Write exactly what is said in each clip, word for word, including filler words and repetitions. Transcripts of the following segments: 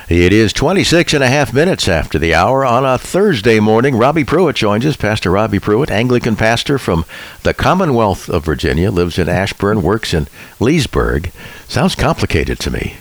It is twenty-six and a half minutes after the hour on a Thursday morning. Robbie Pruitt joins us. Pastor Robbie Pruitt, Anglican pastor from the Commonwealth of Virginia, lives in Ashburn, works in Leesburg. Sounds complicated to me.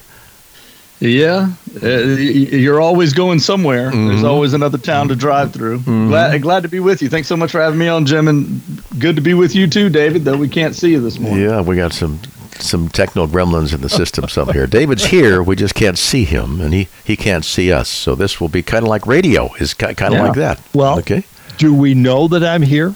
Yeah, uh, you're always going somewhere. Mm-hmm. There's always another town to drive through. Mm-hmm. Glad, glad to be with you. Thanks so much for having me on, Jim, and good to be with you too, David, though we can't see you this morning. Yeah, we got some some techno gremlins in the system some here. David's here, we just can't see him, and he, he can't see us. So this will be kind of like radio, is kind of yeah. like that. Well, okay. Do we know that I'm here?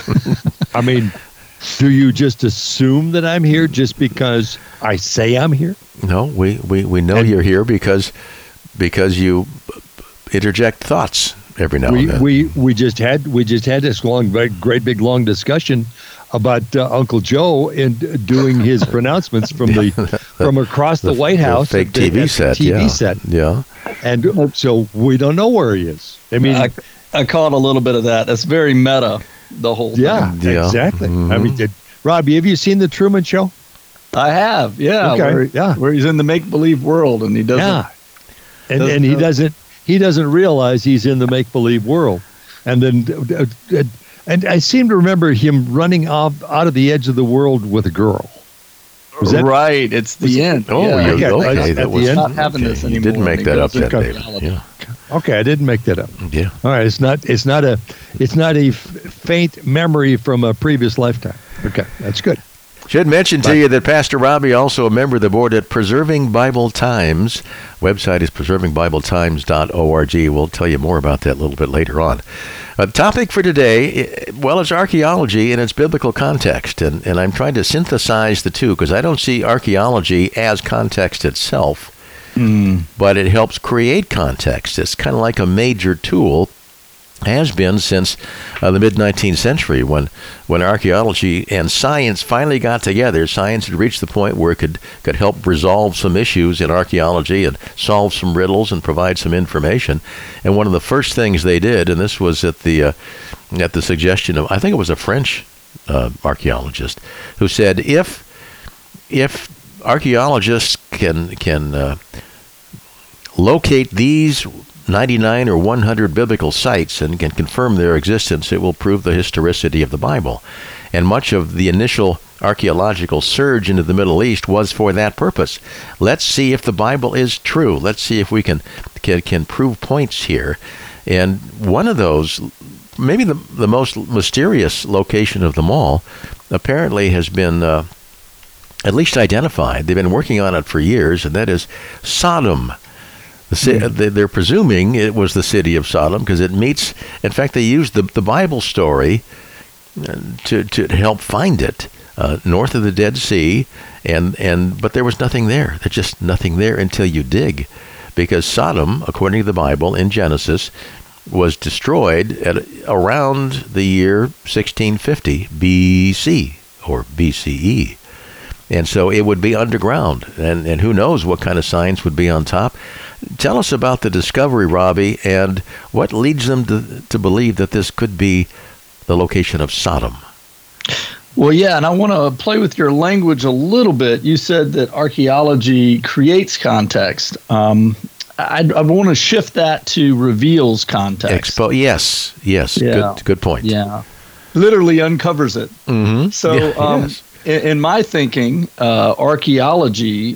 I mean, do you just assume that I'm here just because I say I'm here? No, we, we, we know and you're here because because you interject thoughts every now we, and then. We we just had we just had this long, great big long discussion about uh, Uncle Joe and doing his pronouncements from the, the from across the, the White House, the fake T V set, T V yeah. set, yeah. And so we don't know where he is. I mean, I, I caught a little bit of that. That's very meta. The whole yeah, thing. Yeah, exactly. Mm-hmm. I mean, did, Robbie, have you seen the Truman Show? I have, yeah. Okay. Where, yeah. where he's in the make-believe world and he doesn't. Yeah. And doesn't and he know. doesn't he doesn't realize he's in the make-believe world. And then uh, uh, and I seem to remember him running off out of the edge of the world with a girl. Was that, right, it's the end. Oh, yeah. you, okay. okay. That was not having okay. this You anymore. didn't make that up, yet, David. Yeah. Okay, I didn't make that up. Yeah. All right, it's not it's not a it's not a f- faint memory from a previous lifetime. Okay, that's good. Should mention to you that Pastor Robbie, also a member of the board at Preserving Bible Times. Website is preserving bible times dot org. We'll tell you more about that a little bit later on. Uh, the topic for today, well, it's archaeology in its biblical context. And, and I'm trying to synthesize the two because I don't see archaeology as context itself, mm. but it helps create context. It's kind of like a major tool. Has been since uh, the mid-nineteenth century when when archaeology and science finally got together. Science had reached the point where it could, could help resolve some issues in archaeology and solve some riddles and provide some information. And one of the first things they did, and this was at the uh, at the suggestion of, I think it was a French uh, archaeologist, who said, if if archaeologists can can uh, locate these ninety-nine or one hundred biblical sites and can confirm their existence, it will prove the historicity of the Bible. And much of the initial archaeological surge into the Middle East was for that purpose. Let's see if the Bible is true. Let's see if we can can, can prove points here. And one of those, maybe the, the most mysterious location of them all, apparently has been uh, at least identified. They've been working on it for years, and that is Sodom. The, they're presuming it was the city of Sodom because it meets, in fact, they used the, the Bible story to, to help find it, uh, north of the Dead Sea, and, and but there was nothing there. There's just nothing there until you dig, because Sodom, according to the Bible in Genesis, was destroyed at around the year sixteen fifty B C or B C E. And so it would be underground, and, and who knows what kind of science would be on top. Tell us about the discovery, Robbie, and what leads them to, to believe that this could be the location of Sodom. Well, yeah, and I want to play with your language a little bit. You said that archaeology creates context. Um, I, I want to shift that to reveals context. Expo- yes, yes, yeah. good, good point. Yeah, literally uncovers it. Mm-hmm. So, yeah, um, yes. in, in my thinking, uh, archaeology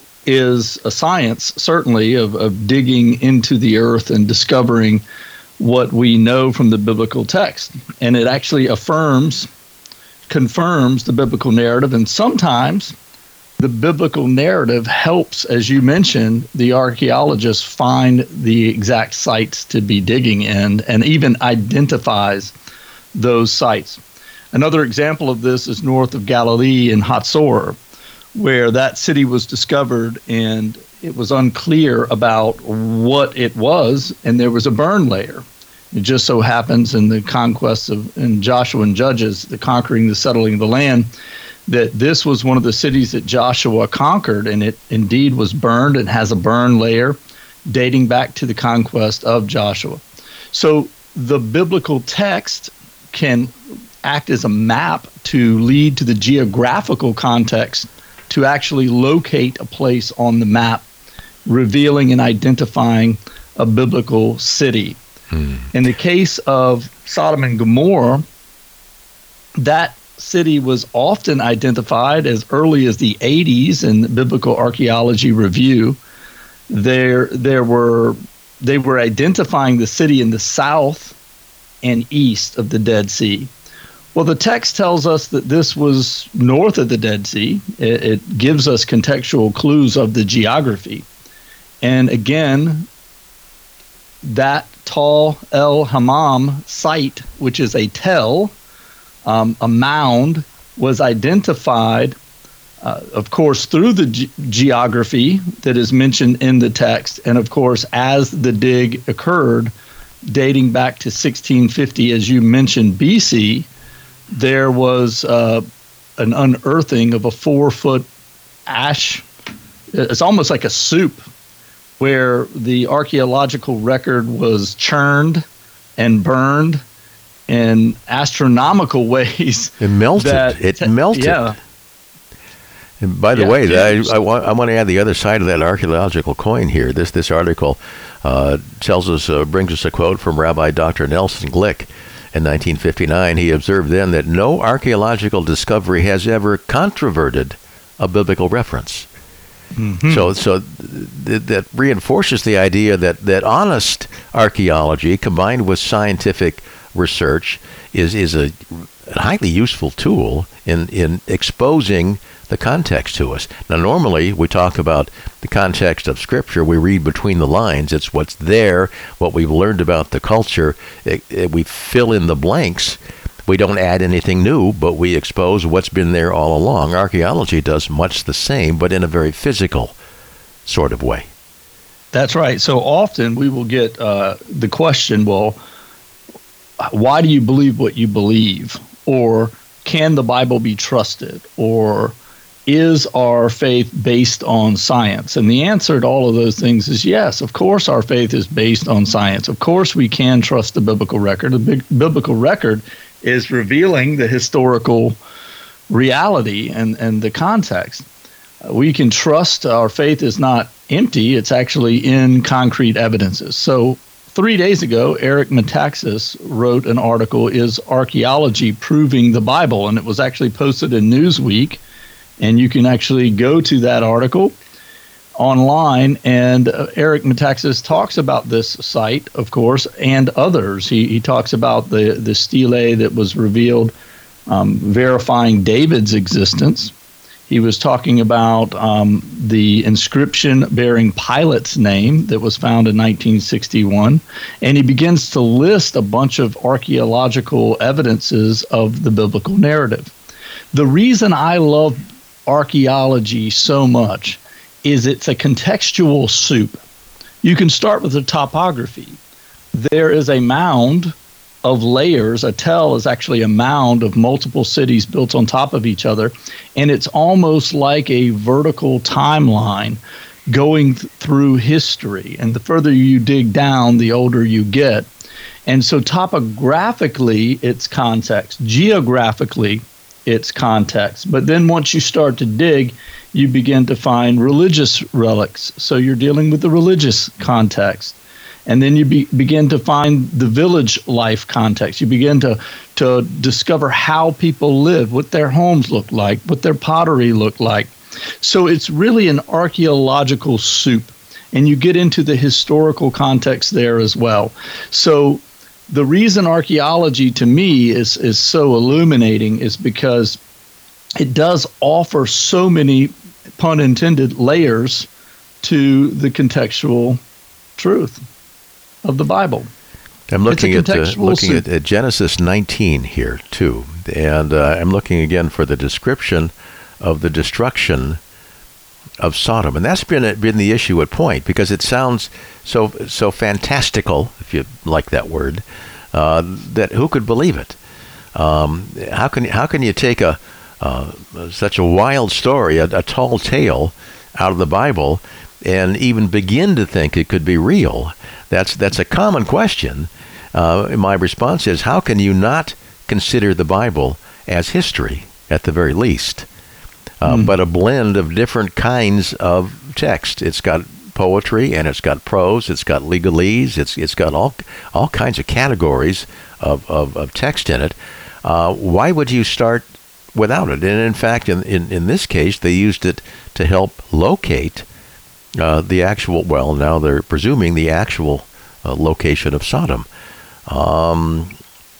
is a science, certainly, of, of digging into the earth and discovering what we know from the biblical text. And it actually affirms, confirms the biblical narrative. And sometimes the biblical narrative helps, as you mentioned, the archaeologists find the exact sites to be digging in and even identifies those sites. Another example of this is north of Galilee in Hatzor, where that city was discovered, and it was unclear about what it was, and there was a burn layer. It just so happens in the conquest of in Joshua and Judges, the conquering, the settling of the land, that this was one of the cities that Joshua conquered, and it indeed was burned and has a burn layer dating back to the conquest of Joshua. So the biblical text can act as a map to lead to the geographical context to actually locate a place on the map revealing and identifying a biblical city. Hmm. In the case of Sodom and Gomorrah, that city was often identified as early as the eighties in the Biblical Archaeology Review. There, there were they were identifying the city in the south and east of the Dead Sea. Well, the text tells us that this was north of the Dead Sea. It, it gives us contextual clues of the geography. And again, that Tal El Hammam site, which is a tell, um, a mound, was identified, uh, of course, through the ge- geography that is mentioned in the text. And of course, as the dig occurred, dating back to sixteen fifty, as you mentioned, B C, there was uh, an unearthing of a four-foot ash. It's almost like a soup, where the archaeological record was churned and burned in astronomical ways. It melted. That, it melted. Yeah. And by the yeah, way, yeah. I, I, want, I want to add the other side of that archaeological coin here. This this article uh, tells us, uh, brings us a quote from Rabbi Doctor Nelson Glick in nineteen fifty-nine. He observed then that no archaeological discovery has ever controverted a biblical reference. Mm-hmm. So, so th- that reinforces the idea that, that honest archaeology combined with scientific research is is a highly useful tool in, in exposing the context to us. Now, normally we talk about the context of Scripture. We read between the lines. It's what's there, what we've learned about the culture. It, it, we fill in the blanks. We don't add anything new, but we expose what's been there all along. Archaeology does much the same, but in a very physical sort of way. That's right. So often we will get uh, the question, well, why do you believe what you believe? Or can the Bible be trusted? Or is our faith based on science? And the answer to all of those things is yes. Of course our faith is based on science. Of course we can trust the biblical record. The big biblical record is revealing the historical reality and, and the context. Uh, we can trust our faith is not empty. It's actually in concrete evidences. So three days ago, Eric Metaxas wrote an article, Is Archaeology Proving the Bible? And it was actually posted in Newsweek. And you can actually go to that article online, and uh, Eric Metaxas talks about this site, of course, and others. He, he talks about the, the stele that was revealed, um, verifying David's existence. He was talking about um, the inscription bearing Pilate's name that was found in nineteen sixty-one, and he begins to list a bunch of archaeological evidences of the biblical narrative. The reason I love archaeology so much is it's a contextual soup. You can start with the topography. There is a mound of layers. A tell is actually a mound of multiple cities built on top of each other, and it's almost like a vertical timeline going th- through history. And the further you dig down, the older you get. And so topographically, it's context. Geographically, it's context. But then once you start to dig, you begin to find religious relics. So you're dealing with the religious context. And then you be, begin to find the village life context. You begin to, to discover how people live, what their homes look like, what their pottery looked like. So it's really an archaeological soup. And you get into the historical context there as well. So the reason archaeology to me is, is so illuminating is because it does offer so many, pun intended, layers to the contextual truth of the Bible. I'm looking at uh, looking at, at Genesis nineteen here too, and uh, I'm looking again for the description of the destruction of Sodom, and that's been been the issue at point, because it sounds so so fantastical, if you like that word, uh, that who could believe it? Um, how can how can you take a uh, such a wild story, a, a tall tale, out of the Bible, and even begin to think it could be real? That's that's a common question. Uh, my response is, how can you not consider the Bible as history, at the very least, uh, mm. but a blend of different kinds of text? It's got poetry, and it's got prose, it's got legalese, it's it's got all all kinds of categories of, of, of text in it. Uh, why would you start without it? And in fact, in, in, in this case, they used it to help locate uh, the actual, well, now they're presuming the actual uh, location of Sodom. Um,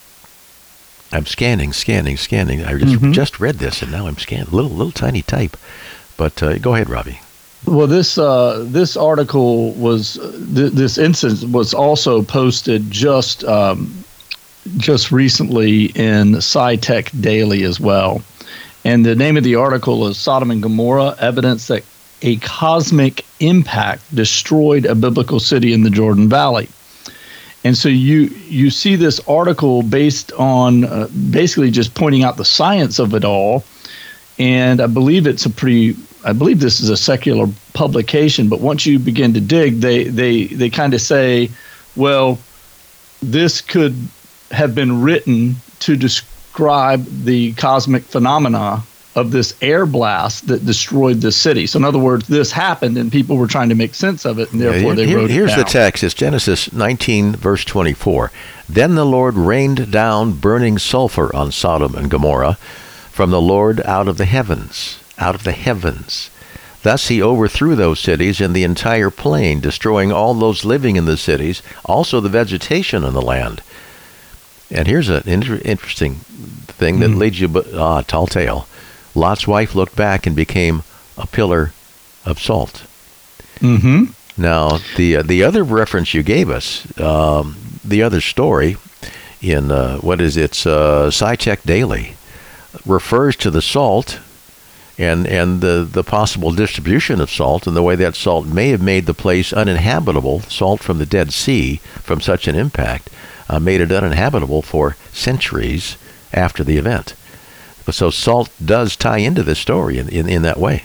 I'm scanning, scanning, scanning. I just mm-hmm. just read this, and now I'm scanning. Little little tiny type. But uh, go ahead, Robbie. Well, this uh, this article was th- this instance was also posted just um, just recently in SciTech Daily as well, and the name of the article is "Sodom and Gomorrah: Evidence that a Cosmic Impact Destroyed a Biblical City in the Jordan Valley." And so you you see this article based on uh, basically just pointing out the science of it all, and I believe it's a pretty I believe this is a secular publication. But once you begin to dig, they they they kind of say, well, this could have been written to describe the cosmic phenomena of this air blast that destroyed the city. So in other words, this happened and people were trying to make sense of it, and therefore yeah, they wrote here's it down. Here's the text. It's Genesis nineteen, verse twenty-four. Then the Lord rained down burning sulfur on Sodom and Gomorrah from the Lord out of the heavens, out of the heavens. Thus he overthrew those cities and the entire plain, destroying all those living in the cities, also the vegetation in the land. And here's an inter- interesting thing that mm. leads you, ah, tall tale. Lot's wife looked back and became a pillar of salt. Mm-hmm. Now, the uh, the other reference you gave us, um, the other story in, uh, what is it, it's, uh, SciTech Daily, refers to the salt and, and the, the possible distribution of salt and the way that salt may have made the place uninhabitable. Salt from the Dead Sea, from such an impact, uh, made it uninhabitable for centuries after the event. So salt does tie into this story in, in, in that way.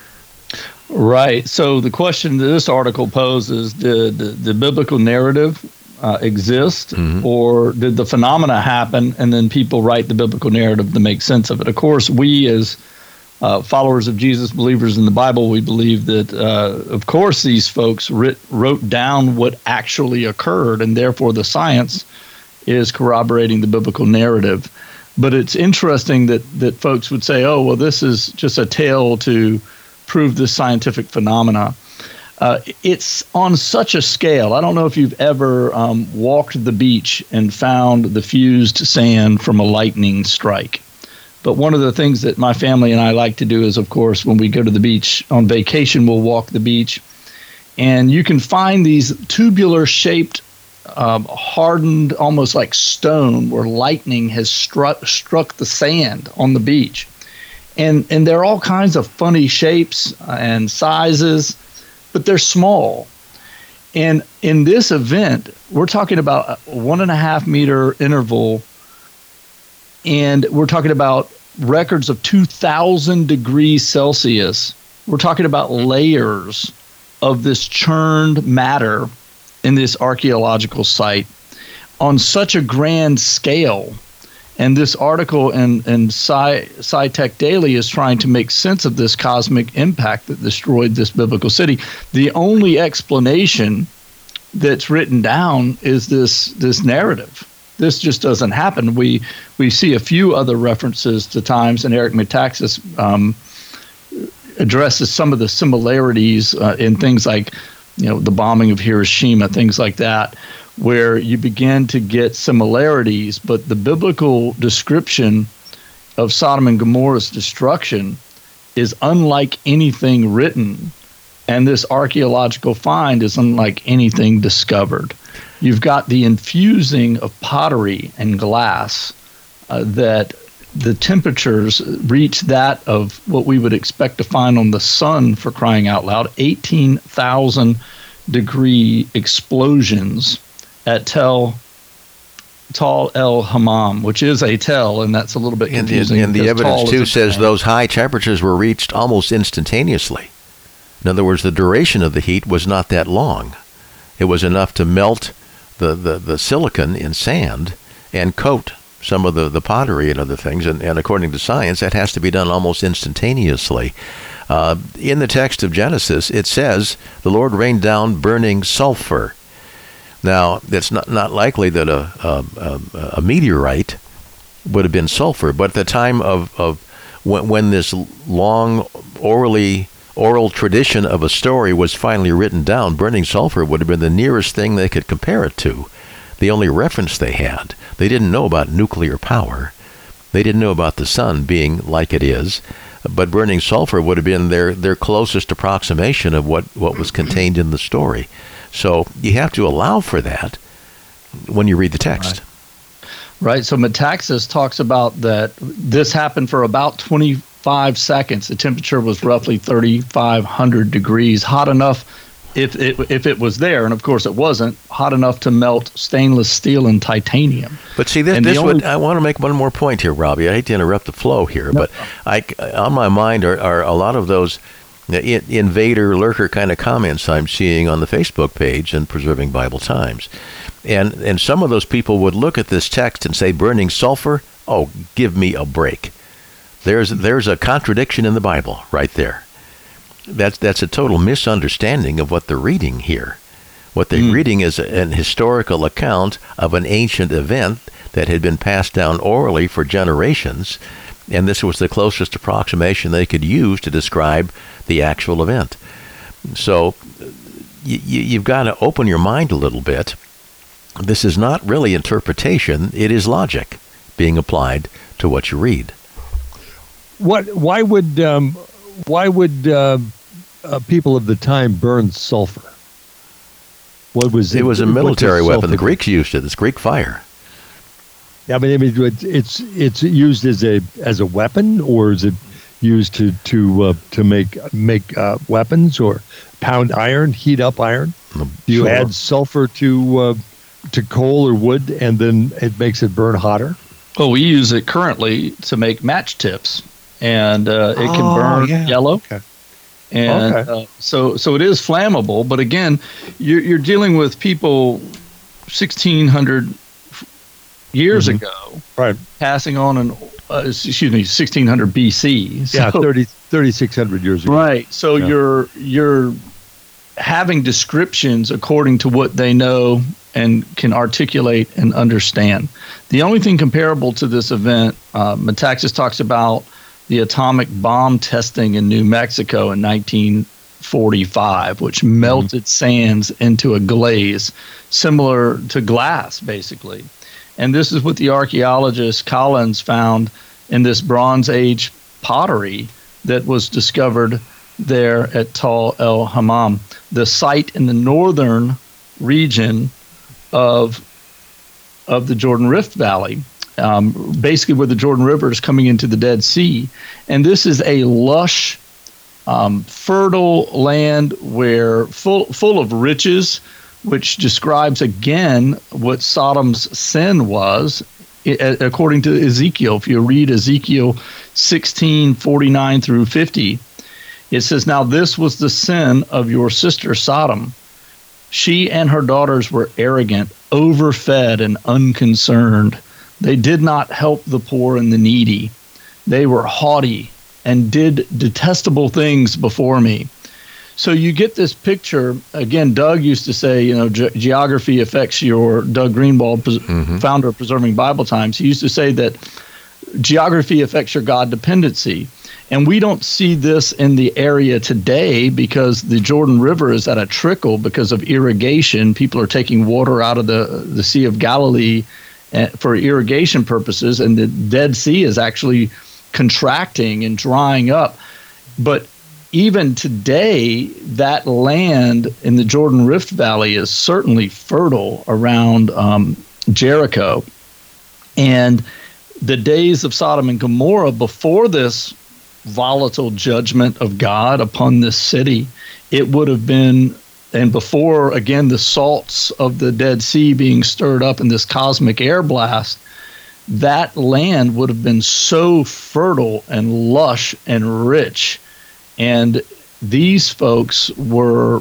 Right. So the question that this article poses, did the, the biblical narrative uh, exist, mm-hmm. or did the phenomena happen and then people write the biblical narrative to make sense of it? Of course, we as uh, followers of Jesus, believers in the Bible, we believe that, uh, of course, these folks writ, wrote down what actually occurred, and therefore the science is corroborating the biblical narrative. But it's interesting that, that folks would say, oh, well, this is just a tale to prove this scientific phenomena. Uh, it's on such a scale. I don't know if you've ever um, walked the beach and found the fused sand from a lightning strike. But one of the things that my family and I like to do is, of course, when we go to the beach on vacation, we'll walk the beach. And you can find these tubular-shaped Um, hardened, almost like stone, where lightning has struck struck the sand on the beach, and and they're all kinds of funny shapes and sizes, but they're small. And in this event, we're talking about a one and a half meter interval, and we're talking about records of two thousand degrees Celsius. We're talking about layers of this churned matter in this archaeological site on such a grand scale. And this article in, in Sci, SciTech Daily is trying to make sense of this cosmic impact that destroyed this biblical city. The only explanation that's written down is this this narrative. This just doesn't happen. We we see a few other references to times, and Eric Metaxas um, addresses some of the similarities uh, in things like, you know, the bombing of Hiroshima, things like that, where you begin to get similarities. But the biblical description of Sodom and Gomorrah's destruction is unlike anything written, and this archaeological find is unlike anything discovered. You've got the infusing of pottery and glass uh, that the temperatures reach that of what we would expect to find on the sun, for crying out loud, eighteen thousand degree explosions at Tel Tal El Hammam, which is a tell, and that's a little bit confusing. And, and the evidence, too, says those high temperatures were reached almost instantaneously. In other words, the duration of the heat was not that long. It was enough to melt the, the, the silicon in sand and coat some of the, the pottery and other things. And, and according to science, that has to be done almost instantaneously. Uh, in the text of Genesis, it says the Lord rained down burning sulfur. Now, it's not, not likely that a, a, a, a meteorite would have been sulfur, but at the time of, of when, when this long orally oral tradition of a story was finally written down, burning sulfur would have been the nearest thing they could compare it to. The only reference they had. They didn't know about nuclear power. They didn't know about the sun being like it is. But burning sulfur would have been their, their closest approximation of what, what was contained in the story. So you have to allow for that when you read the text. Right. right. So Metaxas talks about that this happened for about twenty-five seconds. The temperature was roughly thirty-five hundred degrees, hot enough if it, if it was there. And of course it wasn't hot enough to melt stainless steel and titanium. But see, this, this only, would, I want to make one more point here, Robbie. I hate to interrupt the flow here, no. but I, on my mind are, are a lot of those invader, lurker kind of comments I'm seeing on the Facebook page and Preserving Bible Times. And and some of those people would look at this text and say, burning sulfur? Oh, give me a break. There's there's a contradiction in the Bible right there. That's, that's a total misunderstanding of what they're reading here. What they're mm. reading is an historical account of an ancient event that had been passed down orally for generations, and this was the closest approximation they could use to describe the actual event. So y- you've got to open your mind a little bit. This is not really interpretation. It is logic being applied to what you read. What? Why would um, why would uh, uh, people of the time burn sulfur? What was it? It was a military weapon. The Greeks used it. It's Greek fire. Yeah, but I mean, it's it's used as a as a weapon, or is it used to to uh, to make make uh, weapons or pound iron, heat up iron? Do you sure. add sulfur to uh, to coal or wood, and then it makes it burn hotter? Well, we use it currently to make match tips, and uh, it can oh, burn yeah. yellow. Okay. And okay. uh, so so it is flammable, but again, you're, you're dealing with people sixteen hundred years mm-hmm. ago, right? Passing on an uh, excuse me, sixteen hundred B C. So, yeah, thirty, thirty-six hundred years ago. Right. So yeah. you're you're having descriptions according to what they know and can articulate and understand. The only thing comparable to this event, uh, Metaxas talks about the atomic bomb testing in New Mexico in nineteen forty-five, which mm-hmm. melted sands into a glaze similar to glass, basically. And this is what the archaeologist Collins found in this Bronze Age pottery that was discovered there at Tal el Hammam, the site in the northern region of of the Jordan Rift Valley, um, basically where the Jordan River is coming into the Dead Sea. And this is a lush, um, fertile land where full full of riches, which describes again what Sodom's sin was, according to Ezekiel. If you read Ezekiel sixteen, forty-nine through fifty, it says, "Now this was the sin of your sister Sodom. She and her daughters were arrogant, overfed, and unconcerned. They did not help the poor and the needy. They were haughty and did detestable things before me." So you get this picture. Again, Doug used to say, you know, ge- geography affects your, Doug Greenwald, pres- mm-hmm. founder of Preserving Bible Times, he used to say that geography affects your God dependency. And we don't see this in the area today because the Jordan River is at a trickle because of irrigation. People are taking water out of the, the Sea of Galilee for irrigation purposes, and the Dead Sea is actually contracting and drying up. But even today, that land in the Jordan Rift Valley is certainly fertile around um, Jericho. And the days of Sodom and Gomorrah before this volatile judgment of God upon this city, it would have been, and before, again, the salts of the Dead Sea being stirred up in this cosmic air blast, that land would have been so fertile and lush and rich. And these folks were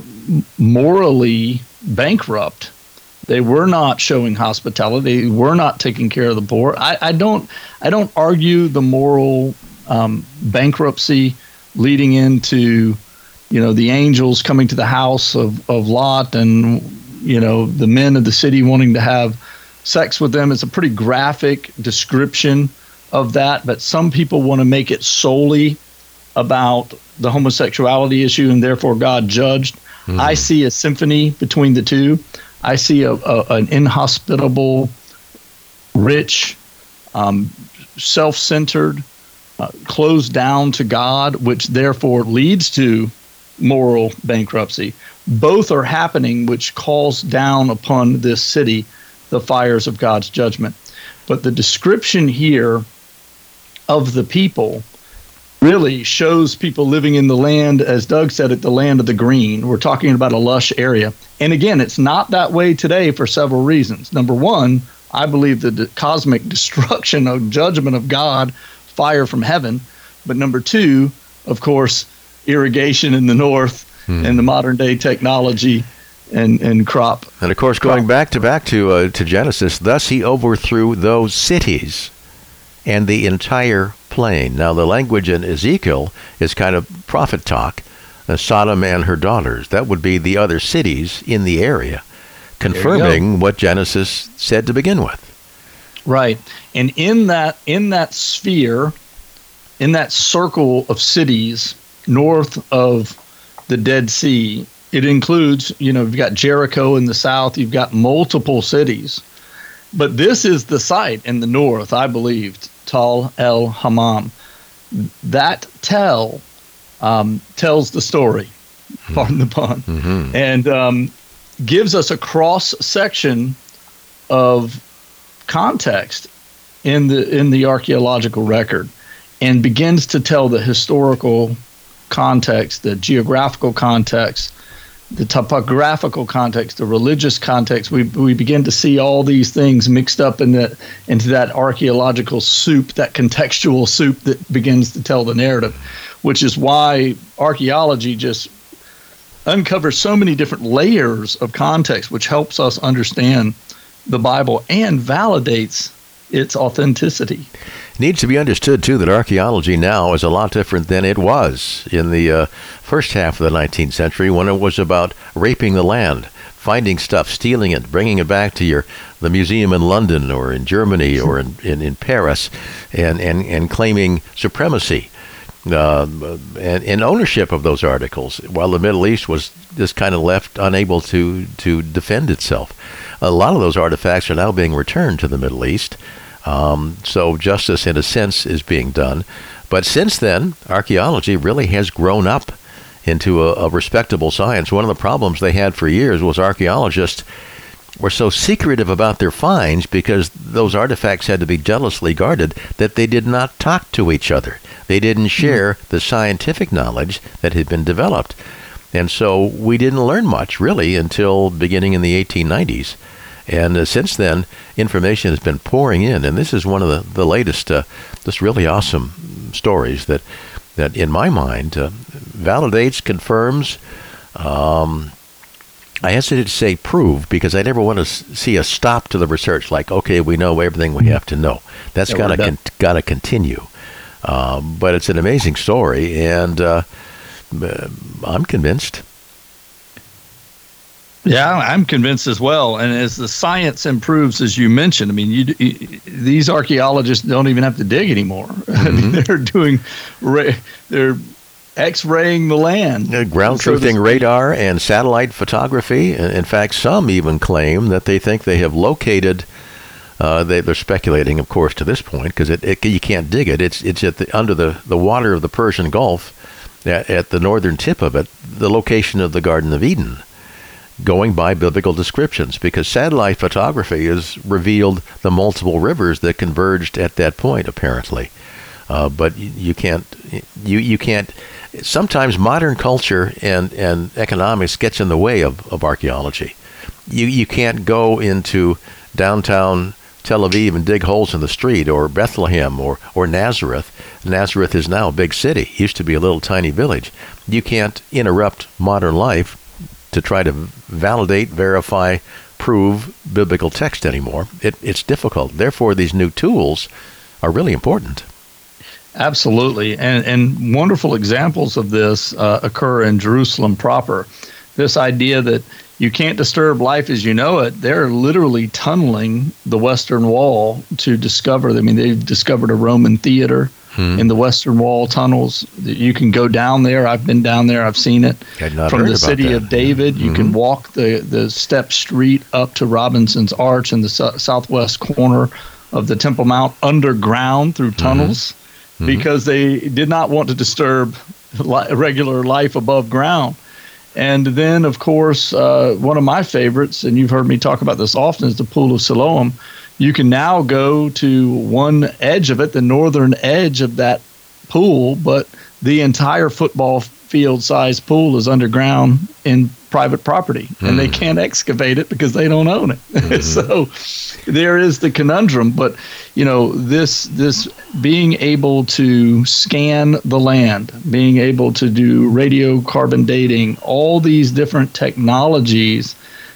morally bankrupt. They were not showing hospitality. They were not taking care of the poor. I, I don't I don't argue the moral um, bankruptcy leading into, you know, the angels coming to the house of, of Lot, and, you know, the men of the city wanting to have sex with them. It's a pretty graphic description of that, but some people want to make it solely about the homosexuality issue, and therefore God judged. Mm. I see a symphony between the two. I see a, a an inhospitable, rich, um, self-centered, uh, closed down to God, which therefore leads to moral bankruptcy. Both are happening, which calls down upon this city the fires of God's judgment. But the description here of the people really shows people living in the land, as Doug said, at the land of the green. We're talking about a lush area. And again, it's not that way today for several reasons. Number one, I believe the, the cosmic destruction of judgment of God, fire from heaven. But number two, of course, irrigation in the north hmm. and the modern day technology and, and crop. And of course, going crop. back to back to uh, to Genesis, thus he overthrew those cities and the entire plain. Now, the language in Ezekiel is kind of prophet talk, uh, Sodom and her daughters. That would be the other cities in the area, confirming what Genesis said to begin with. Right. And in that in that sphere, in that circle of cities north of the Dead Sea, it includes, you know, you've got Jericho in the south, you've got multiple cities. But this is the site in the north, I believed, Tal El Hammam. That tell um, tells the story, mm-hmm. pardon the pun, mm-hmm. and um, gives us a cross section of context in the in the archaeological record, and begins to tell the historical context, the geographical context, the topographical context, the religious context. We we begin to see all these things mixed up in the, into that archaeological soup, that contextual soup that begins to tell the narrative, which is why archaeology just uncovers so many different layers of context, which helps us understand the Bible and validates its authenticity. It needs to be understood, too, that archaeology now is a lot different than it was in the uh, first half of the nineteenth century, when it was about raping the land, finding stuff, stealing it, bringing it back to your the museum in London or in Germany or in, in, in Paris, and, and, and claiming supremacy uh, and, and ownership of those articles, while the Middle East was just kind of left unable to, to defend itself. A lot of those artifacts are now being returned to the Middle East. Um, so justice, in a sense, is being done. But since then, archaeology really has grown up into a, a respectable science. One of the problems they had for years was archaeologists were so secretive about their finds, because those artifacts had to be jealously guarded, that they did not talk to each other. They didn't share mm-hmm. the scientific knowledge that had been developed. And so we didn't learn much, really, until beginning in the eighteen nineties. And uh, since then, information has been pouring in, and this is one of the, the latest, uh, just really awesome stories that, that in my mind, uh, validates, confirms, um, I hesitate to say prove, because I never want to s- see a stop to the research, like, okay, we know everything we have to know. That's yeah, got to con- got to continue. Um, but it's an amazing story, and uh, I'm convinced. Yeah, I'm convinced as well. And as the science improves, as you mentioned, I mean, you, you, these archaeologists don't even have to dig anymore. Mm-hmm. I mean, they're doing, ra- they're X-raying the land. Uh, ground truthing so radar and satellite photography. In fact, some even claim that they think they have located. Uh, they, they're speculating, of course, to this point, because it, it, you can't dig it. It's it's at the, under the, the water of the Persian Gulf, at, at the northern tip of it, the location of the Garden of Eden, going by biblical descriptions, because satellite photography has revealed the multiple rivers that converged at that point, apparently. Uh, but you, you can't, you you can't. Sometimes modern culture and, and economics gets in the way of, of archaeology. You you can't go into downtown Tel Aviv and dig holes in the street, or Bethlehem, or, or Nazareth. Nazareth is now a big city. It used to be a little tiny village. You can't interrupt modern life to try to validate, verify, prove biblical text anymore. It, it's difficult. Therefore, these new tools are really important. Absolutely. And, and wonderful examples of this uh, occur in Jerusalem proper. This idea that you can't disturb life as you know it, they're literally tunneling the Western Wall to discover. I mean, they've discovered a Roman theater hmm. in the Western Wall tunnels. You can go down there. I've been down there. I've seen it. From the city that. of David, you mm-hmm. can walk the, the step street up to Robinson's Arch in the so- southwest corner of the Temple Mount underground through tunnels mm-hmm. because they did not want to disturb li- regular life above ground. And then, of course, uh, one of my favorites, and you've heard me talk about this often, is the Pool of Siloam. You can now go to one edge of it, the northern edge of that pool, but the entire football field-sized pool is underground in private property, mm. and they can't excavate it because they don't own it. Mm-hmm. So there is the conundrum. But, you know, this this being able to scan the land, being able to do radiocarbon dating, all these different technologies,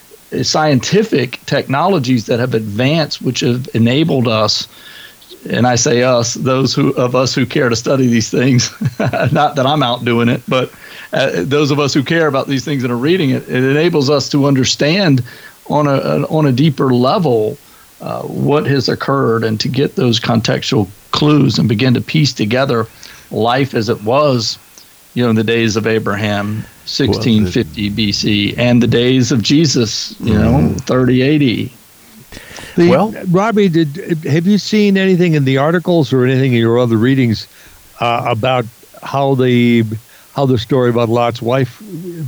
scientific technologies that have advanced, which have enabled us, and I say us, those who of us who care to study these things, not that I'm out doing it, but uh, those of us who care about these things and are reading it, it enables us to understand on a, a on a deeper level uh, what has occurred and to get those contextual clues and begin to piece together life as it was, you know, in the days of Abraham, sixteen fifty B C, and the days of Jesus, you know, thirty eighty. The, well, Robbie, did have you seen anything in the articles or anything in your other readings uh, about how the how the story about Lot's wife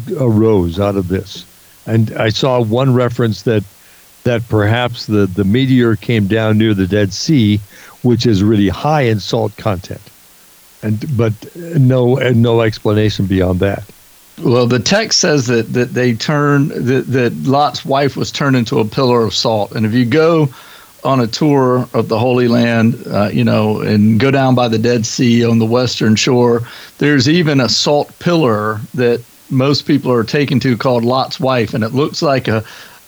arose out of this? And I saw one reference that that perhaps the, the meteor came down near the Dead Sea, which is really high in salt content, and but no and no explanation beyond that. Well, the text says that that they turned that, that Lot's wife was turned into a pillar of salt. And if you go on a tour of the Holy Land, uh, you know, and go down by the Dead Sea on the western shore, there's even a salt pillar that most people are taken to called Lot's wife, and it looks like a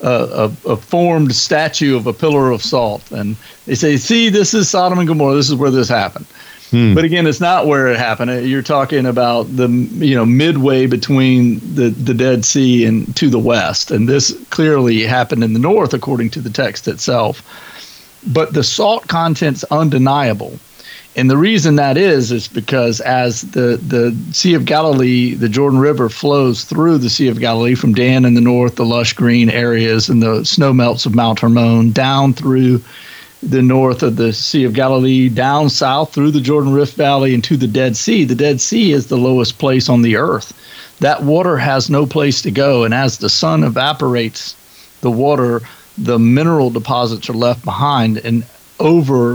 a, a formed statue of a pillar of salt. And they say, "See, this is Sodom and Gomorrah. This is where this happened." Hmm. But again, it's not where it happened. You're talking about the, you know, midway between the, the Dead Sea and to the west. And this clearly happened in the north, according to the text itself. But the salt content's undeniable. And the reason that is, is because as the, the Sea of Galilee, the Jordan River flows through the Sea of Galilee from Dan in the north, the lush green areas and the snow melts of Mount Hermon, down through the north of the Sea of Galilee, down south through the Jordan Rift Valley and to the Dead Sea. The Dead Sea is the lowest place on the earth. That water has no place to go. And as the sun evaporates the water, the mineral deposits are left behind. And over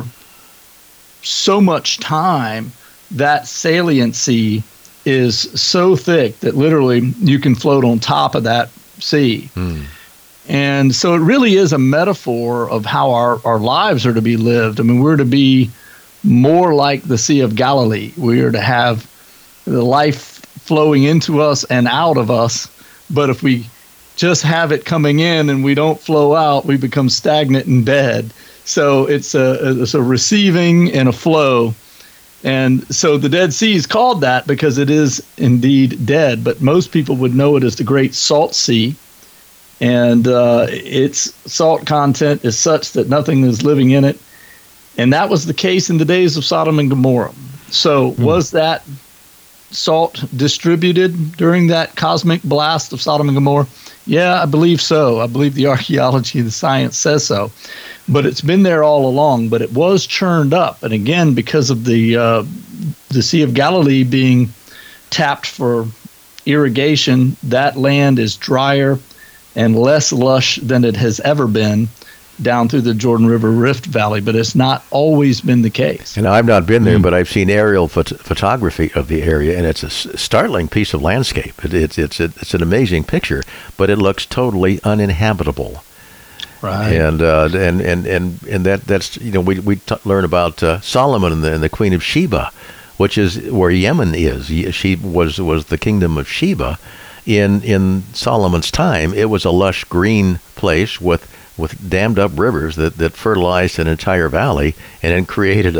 so much time, that saliency is so thick that literally you can float on top of that sea. Hmm. And so it really is a metaphor of how our, our lives are to be lived. I mean, we're to be more like the Sea of Galilee. We are to have the life flowing into us and out of us. But if we just have it coming in and we don't flow out, we become stagnant and dead. So it's a, it's a receiving and a flow. And so the Dead Sea is called that because it is indeed dead. But most people would know it as the Great Salt Sea. And uh, its salt content is such that nothing is living in it. And that was the case in the days of Sodom and Gomorrah. So mm. was that salt distributed during that cosmic blast of Sodom and Gomorrah? Yeah, I believe so. I believe the archaeology, the science says so. But it's been there all along. But it was churned up. And again, because of the uh, the Sea of Galilee being tapped for irrigation, that land is drier and less lush than it has ever been down through the Jordan River Rift Valley, but it's not always been the case. And I've not been there, mm. but I've seen aerial phot- photography of the area, and it's a s- startling piece of landscape. It, it's it's it's an amazing picture, but it looks totally uninhabitable. Right. And uh, and and and and that that's you know we we t- learn about uh, Solomon and the, and the Queen of Sheba, which is where Yemen is. She was was the kingdom of Sheba. In in Solomon's time, it was a lush green place with with dammed up rivers that, that fertilized an entire valley and then created a,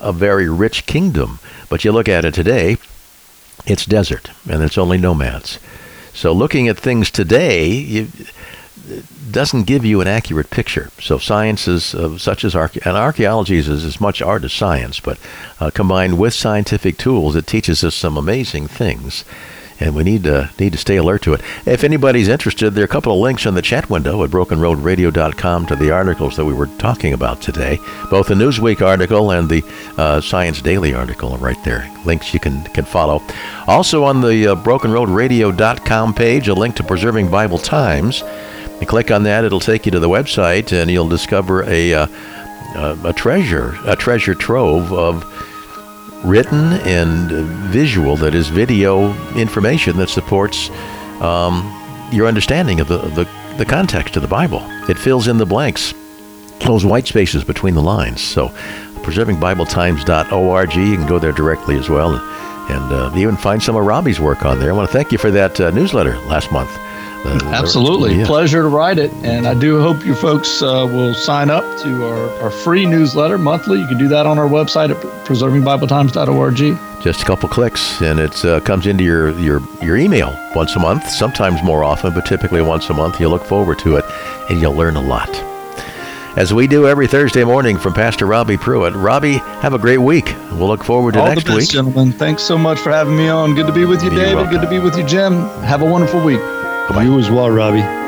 a very rich kingdom. But you look at it today, it's desert, and it's only nomads. So looking at things today you, doesn't give you an accurate picture. So sciences uh, such as archae- and archaeology is as much art as science, but uh, combined with scientific tools, it teaches us some amazing things. And we need to need to stay alert to it. If anybody's interested, there are a couple of links in the chat window at broken road radio dot com to the articles that we were talking about today. Both the Newsweek article and the uh, Science Daily article are right there. Links you can, can follow. Also on the uh, broken road radio dot com page, a link to Preserving Bible Times. You click on that, it'll take you to the website, and you'll discover a uh, a treasure, a treasure trove of written and visual, that is video information that supports um, your understanding of the, of the the context of the Bible. It fills in the blanks, those white spaces between the lines. So preserving bible times dot org, you can go there directly as well, and uh, even find some of Robbie's work on there. I want to thank you for that uh, newsletter last month. Uh, Absolutely. yeah. Pleasure to write it. And I do hope you folks uh, will sign up to our, our free newsletter monthly. You can do that on our website at preserving bible times dot org. Just a couple clicks, and it uh, comes into your, your, your email once a month, sometimes more often, but typically once a month. You'll look forward to it, and you'll learn a lot. As we do every Thursday morning from Pastor Robbie Pruitt. Robbie, have a great week. We'll look forward to All next the best, week. Gentlemen, thanks so much for having me on. Good to be with you, You're David. welcome. Good to be with you, Jim. Have a wonderful week. Bye-bye. You as well, Robbie.